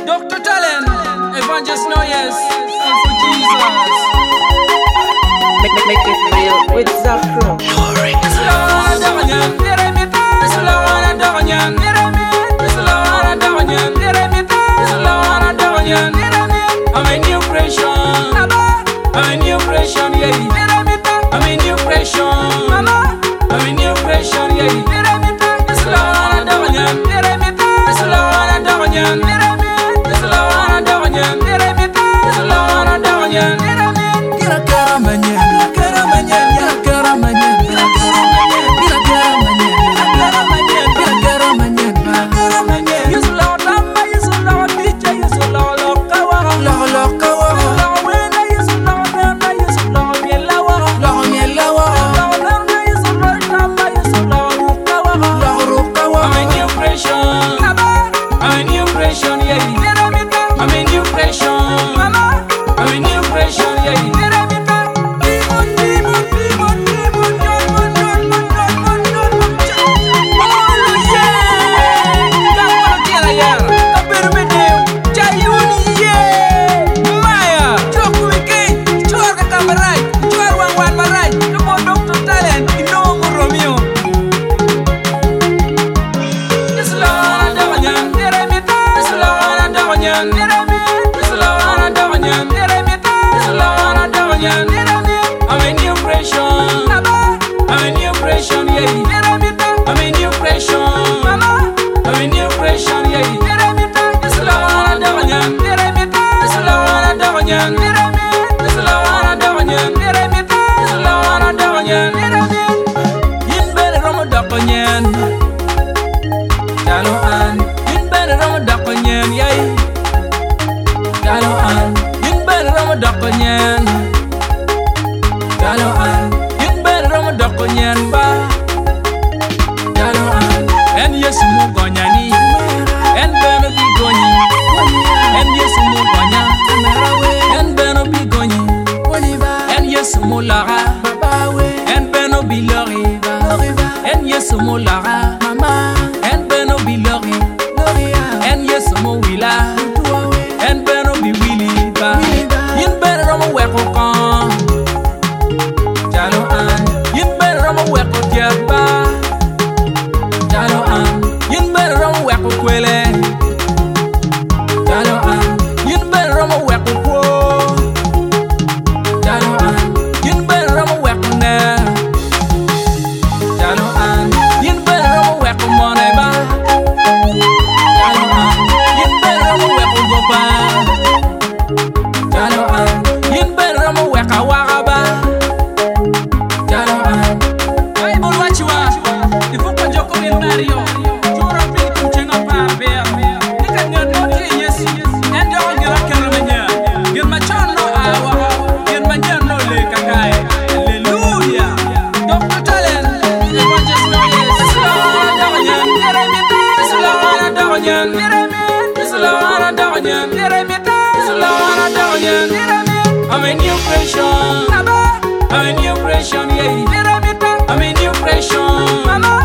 Dr. Talent, Evangelist Noyes, and for Jesus. Make it real with Zakro. I'm a new creation. I'm a new creation, yeah. I'm a new creation. I'm a new creation, yeah. It's Lord Dawanyan. It's Lord Dawanyan. It's Lord Dawanyan. It's Lord Dawanyan. Kira karamanya, karamanya, karamanya, kira karamanya, karamanya, karamanya, karamanya. Yes Lord, yes Lord, teacher, yes Lord, kawa, Lord kawa, Lord wena, yes Lord, yes Lord, yelawa, Lord yelawa, Lord yes Lord, yes Lord, kawa, Lord kawa. I'm a new creation, I'm a new creation, yeah. I'm a new creation, I'm a new creation, yeah. I'm a new creation. I'm a new creation, yeah. I'm a new creation. I'm a new creation, yeah. It's Lord Dawanyan. It's Lord Dawanyan. It's Lord Dawanyan. It's Lord Dawanyan. Yin better ram dawanyan. Jalo an. Yin better ram dawanyan, yeah. Jalo an. Yin better ram dawanyan. Jalo an, yin better ram dawanyan ba. Jalo an, en yes mo gonyani, en beno bi gonyi, en yes mo gonya, en beno bi gonyi, en yes mo lara, en beno bi lori, en yes mo lara, en beno bi lori, en yes mo wila, en beno bi wili ba. Yin better ram weko kan. Jalo an, yin better ram weko diaba. Jalo an, yin better ram weko kwele. Jalo an, yin better ram weko kwo. Jalo an, yin better ram weko ne. Jalo an, yin better ram weko money ba. Jalo an, yin better ram weko gopa. Jalo an, yin better ram weko wagaba. Mario, Jora Pin Kuchenga Parbe, Nikanya Noki, yes, and all Gila Caramania, Gilmachano Awa, Gilmaniano Lake, hallelujah. Dr. Talent, Evangelist Noyes, I'm a new creation, I'm a new creation, yeah. I'm a new creation.